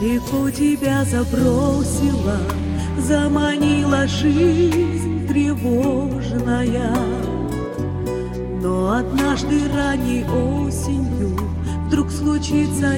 Далеко тебя забросила, заманила жизнь тревожная. Но однажды ранней осенью вдруг случится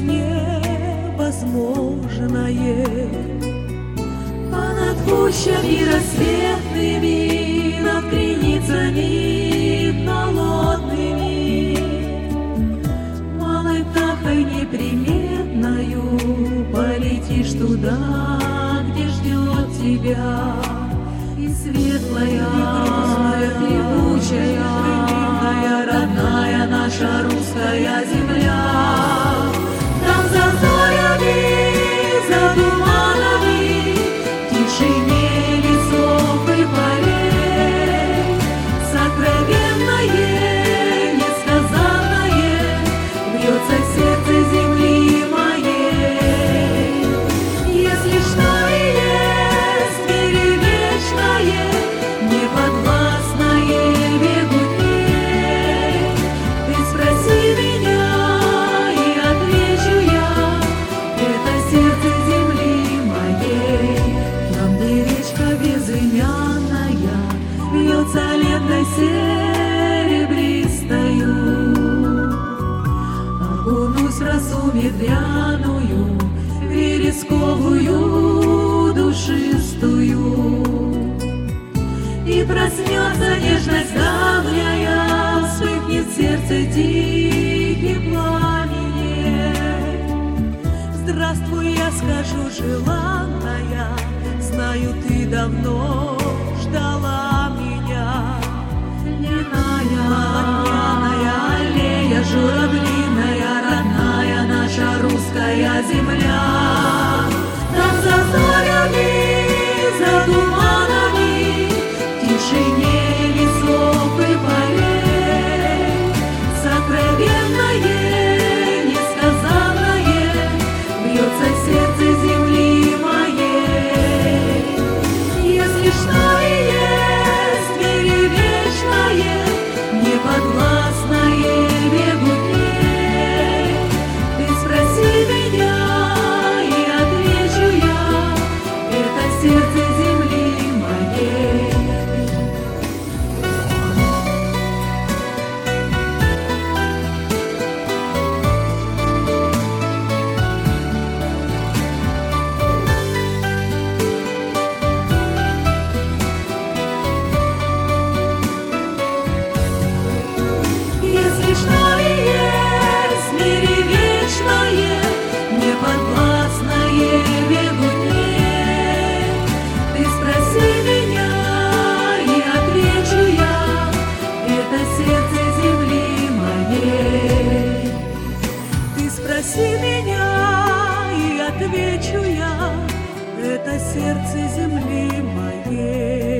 невозможное. А над пущами рассветными, над креницами холодными, малой птахой неприметною полетишь туда, где ждет тебя и светлая, и певучая, родная наша русская земля. Там за зорями, за туманами, в тишине лесов и полей, сокровенное, несказанное бьется в сердце земли моей. Если что и есть в мире вечное, неподвластное веку дней, ты спроси меня, и отвечу я, это сердце земли моей. Там, где речка безымянная льется лентой серебристою, окунусь в росу медвяную, вересковую, душистую, и проснется нежность давняя, вспыхнет сердце тихим пламенем. Здравствуй, я скажу, желанная, знаю, ты давно ждала меня. Льняная, полотняная аллея, журавлиная, родная наша русская земля. Там за зорями, за туманами, в тишине лесов и полей, сокровенное, несказанное бьется в сердце земли моей. Если что и есть в мире вечное, неподвластное бегу дней, ты спроси меня, и отвечу я, это сердце земли моей. Если что и есть в мире вечное, неподвластное веку дней, ты спроси меня, и отвечу я, это сердце земли моей. Ты спроси меня, и отвечу я, это сердце земли моей.